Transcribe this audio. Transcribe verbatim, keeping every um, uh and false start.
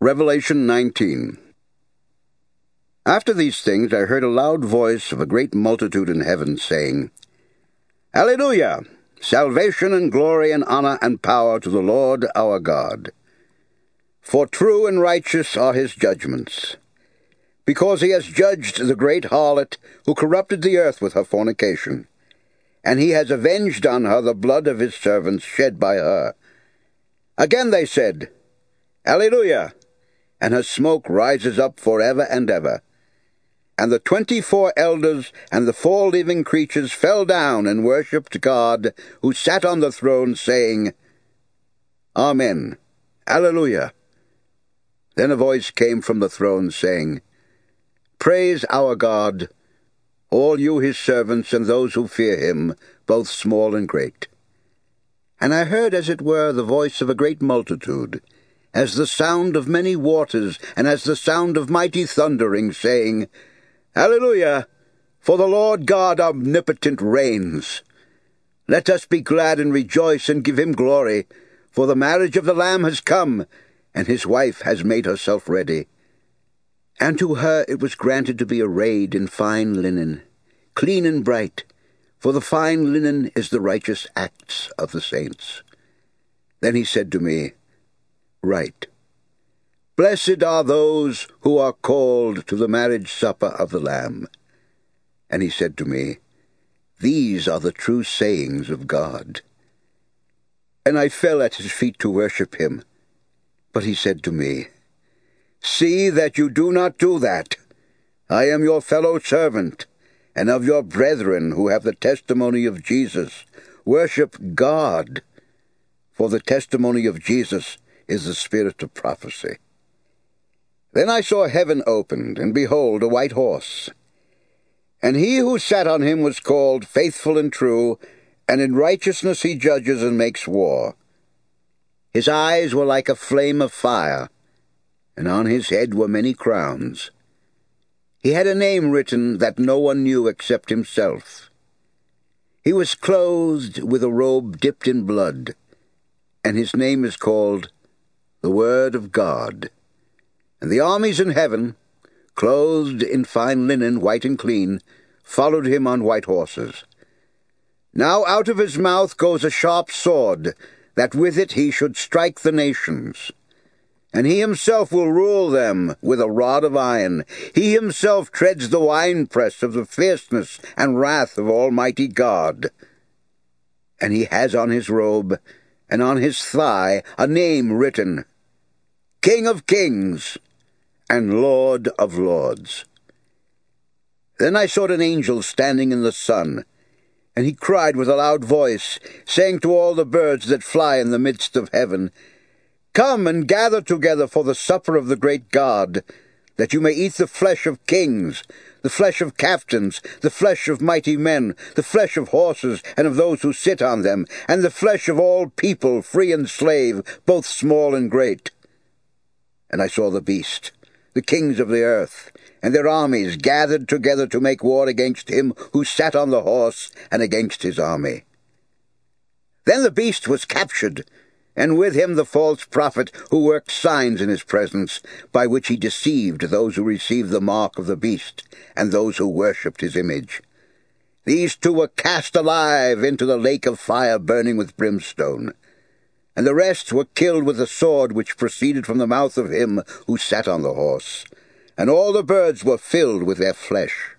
Revelation nineteen. After these things I heard a loud voice of a great multitude in heaven, saying, Alleluia! Salvation and glory and honor and power to the Lord our God. For true and righteous are his judgments. Because he has judged the great harlot who corrupted the earth with her fornication, and he has avenged on her the blood of his servants shed by her. Again they said, Alleluia! And her smoke rises up forever and ever. And the twenty-four elders and the four living creatures fell down and worshipped God, who sat on the throne, saying, Amen. Alleluia. Then a voice came from the throne, saying, Praise our God, all you his servants and those who fear him, both small and great. And I heard, as it were, the voice of a great multitude, as the sound of many waters, and as the sound of mighty thundering, saying, Alleluia! For the Lord God omnipotent reigns. Let us be glad and rejoice and give him glory, for the marriage of the Lamb has come, and his wife has made herself ready. And to her it was granted to be arrayed in fine linen, clean and bright, for the fine linen is the righteous acts of the saints. Then he said to me, Write, Blessed are those who are called to the marriage supper of the Lamb. And he said to me, These are the true sayings of God. And I fell at his feet to worship him. But he said to me, See that you do not do that. I am your fellow servant, and of your brethren who have the testimony of Jesus. Worship God, for the testimony of Jesus is the spirit of prophecy. Then I saw heaven opened, and behold, a white horse. And he who sat on him was called Faithful and True, and in righteousness he judges and makes war. His eyes were like a flame of fire, and on his head were many crowns. He had a name written that no one knew except himself. He was clothed with a robe dipped in blood, and his name is called the Word of God. And the armies in heaven, clothed in fine linen, white and clean, followed him on white horses. Now out of his mouth goes a sharp sword, that with it he should strike the nations. And he himself will rule them with a rod of iron. He himself treads the winepress of the fierceness and wrath of Almighty God. And he has on his robe and on his thigh a name written, King of Kings and Lord of Lords. Then I saw an angel standing in the sun, and he cried with a loud voice, saying to all the birds that fly in the midst of heaven, Come and gather together for the supper of the great God, that you may eat the flesh of kings, the flesh of captains, the flesh of mighty men, the flesh of horses and of those who sit on them, and the flesh of all people, free and slave, both small and great. And I saw the beast, the kings of the earth, and their armies gathered together to make war against him who sat on the horse and against his army. Then the beast was captured, and with him the false prophet who worked signs in his presence, by which he deceived those who received the mark of the beast and those who worshipped his image. These two were cast alive into the lake of fire burning with brimstone. And the rest were killed with the sword which proceeded from the mouth of him who sat on the horse. And all the birds were filled with their flesh.